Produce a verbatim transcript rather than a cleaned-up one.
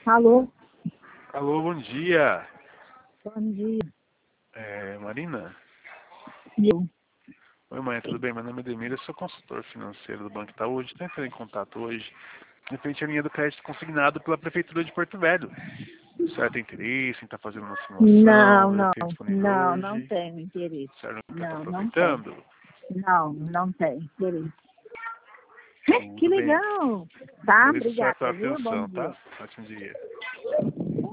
Alô? Alô, bom dia. Bom dia. É, Marina? Eu. Oi, mãe, tudo bem? Meu nome é Demir, eu sou consultor financeiro do Banco Itaú. Estou entrando em contato hoje, referente à linha do crédito consignado pela Prefeitura de Porto Velho. O senhor tem interesse em estar fazendo uma simulação? Não, Já não, tem disponível não, não hoje? tenho interesse. O senhor não quer estar Não, não tenho. aproveitando? Não, não tenho interesse. Que Tudo bem. legal. Tá, Agradeço a senhora obrigada, pela viu? Bom atenção, dia. tá? Ótimo dia.